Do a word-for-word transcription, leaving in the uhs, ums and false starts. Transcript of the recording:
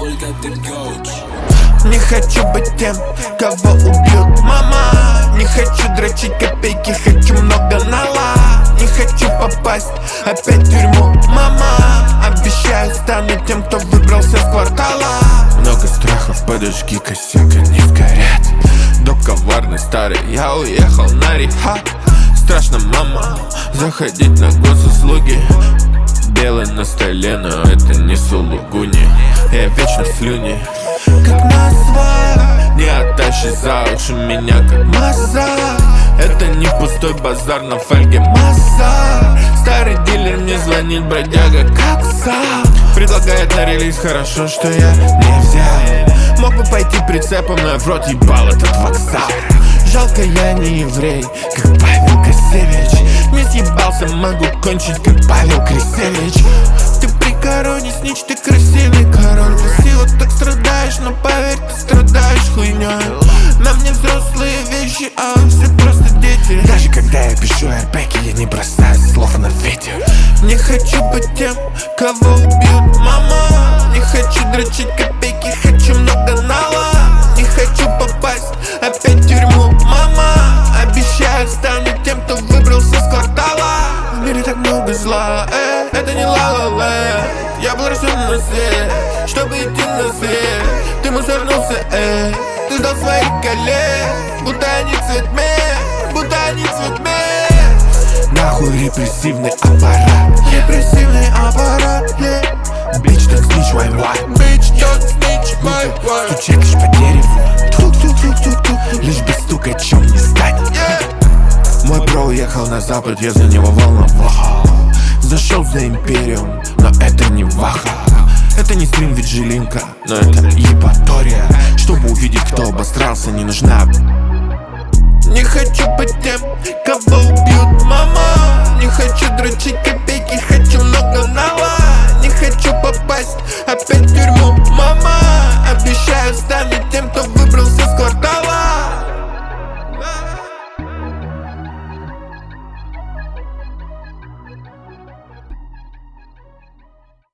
только ты коуч. Не хочу быть тем, кого убьют мама. Не хочу дрочить копейки, хочу много нала. Не хочу попасть опять в тюрьму, мама. Обещаю, стану тем, кто выбрался с квартала. Много страхов, подожги, косяк, они сгорят. До коварный старый, я уехал на рехаб. Страшно, мама, заходить на госуслуги. Белый на столе, но это не сулугуни. Я вечно в слюне, как насвар. Не оттащи за уши меня, как массаж. Это не пустой базар на фольге масса. Старый дилер мне звонит, бродяга, как сам. Предлагает на релиз, хорошо, что я не взял. Мог бы пойти прицепом, но я в рот ебал этот вокзал. Жалко, я не еврей, как Павел Косевич. Не съебался, могу кончить, как Павел Крисевич. Ты при короне снич, ты красивый король. Красиво так страдаешь, но поверь, ты страдаешь хуйней. На мне взрослые вещи, а все просто дети. Даже когда я пишу эрпеки, я не бросаю слов на ветер. Не хочу быть тем, кого убьют мама. Не хочу дрочить копейки, хочу много нала. Не хочу попасть опять в тюрьму, мама. Обещаю, стану тем, кто выбрался с квартала. В мире так много зла, э, это не ла-ла-ла. Я был рожден на свет, чтобы идти на свет. Ты мусорнулся, э, ты сдал своих коллег. Будто они цветме, будто они цветме. Нахуй репрессивный аппарат. Репрессивный аппарат, yeah. Bitch, don't snitch, why, why? Bitch, don't snitch, why, why? Стучекаешь по дереву, тук-тук-тук-тук-тук. Лишь бы стукать, чем не стать, yeah. Мой бро уехал на запад, я за него волновал. Зашел за империум, но это не ваха. Это не стрим Виджилинка, но это ебатория. Чтобы увидеть, кто обосрался, не нужна. Не хочу быть тем, кого убьют мама. Не хочу дрочить, как